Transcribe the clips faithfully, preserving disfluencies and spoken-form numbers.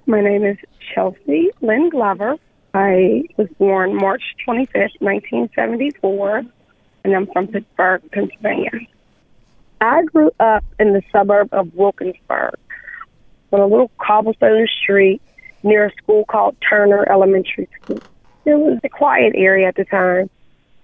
My name is Chelsea Lynn Glover. I was born March twenty-fifth, nineteen seventy-four, and I'm from Pittsburgh, Pennsylvania. I grew up in the suburb of Wilkinsburg on a little cobblestone street near a school called Turner Elementary School. It was a quiet area at the time.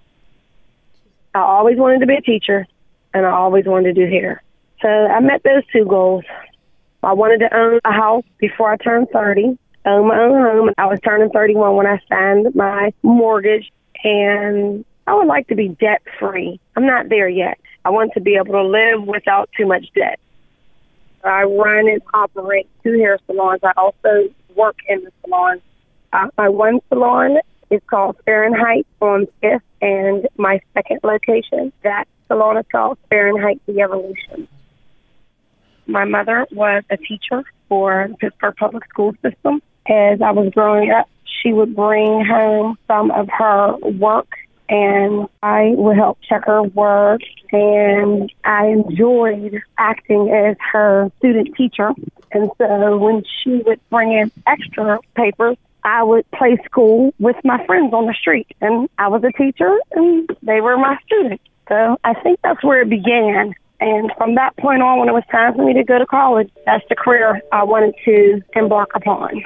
I always wanted to be a teacher, and I always wanted to do hair. So I met those two goals. I wanted to own a house before I turned thirty, own my own home. I was turning thirty-one when I signed my mortgage, and I would like to be debt-free. I'm not there yet. I want to be able to live without too much debt. I run and operate two hair salons. I also work in the salon. Uh, my one salon is called Fahrenheit on Fifth, and my second location, that salon is called Fahrenheit The Evolution. My mother was a teacher for the Pittsburgh Public School System. As I was growing up, she would bring home some of her work, and I would help check her work, and I enjoyed acting as her student teacher. And so when she would bring in extra papers, I would play school with my friends on the street, and I was a teacher, and they were my students. So I think that's where it began. And from that point on, when it was time for me to go to college, that's the career I wanted to embark upon.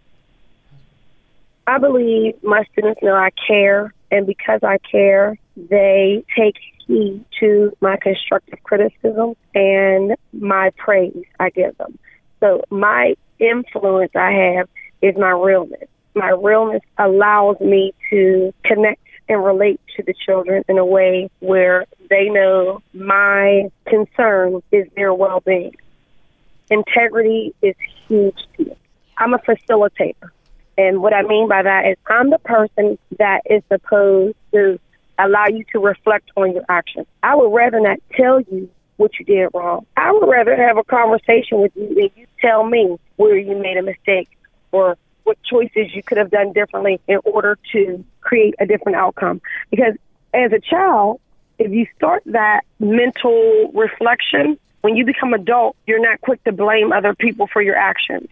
I believe my students know I care, and because I care, they take heed to my constructive criticism and my praise I give them. So my influence I have is my realness. My realness allows me to connect and relate to the children in a way where they know my concern is their well-being. Integrity is huge to me. I'm a facilitator. And what I mean by that is I'm the person that is supposed to allow you to reflect on your actions. I would rather not tell you what you did wrong. I would rather have a conversation with you than you tell me where you made a mistake or what choices you could have done differently in order to create a different outcome. Because as a child, if you start that mental reflection, when you become adult, you're not quick to blame other people for your actions.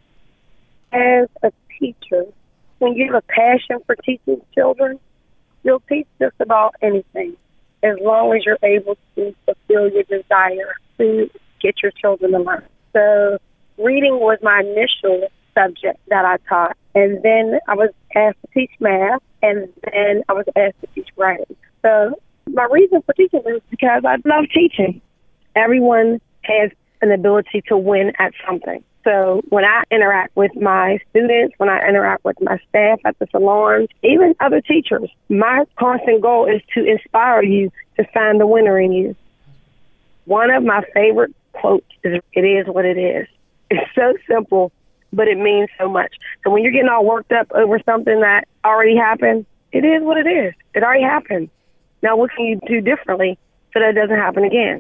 As a teacher, when you have a passion for teaching children, you'll teach just about anything as long as you're able to fulfill your desire to get your children to learn. So reading was my initial subject that I taught. And then I was asked to teach math, and then I was asked to teach writing. So my reason for teaching is because I love teaching. Everyone has an ability to win at something. So when I interact with my students, when I interact with my staff at the salons, even other teachers, my constant goal is to inspire you to find the winner in you. One of my favorite quotes is, "It is what it is." It's so simple, but it means so much. So when you're getting all worked up over something that already happened, it is what it is. It already happened. Now what can you do differently so that it doesn't happen again?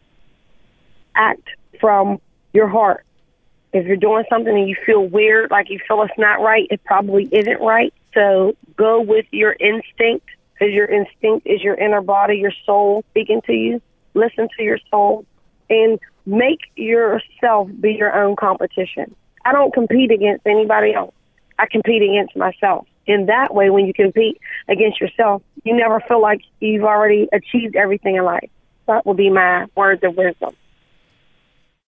Act from your heart. If you're doing something and you feel weird, like you feel it's not right, it probably isn't right. So go with your instinct, because your instinct is your inner body, your soul speaking to you. Listen to your soul and make yourself be your own competition. I don't compete against anybody else. I compete against myself. In that way, when you compete against yourself, you never feel like you've already achieved everything in life. That will be my words of wisdom.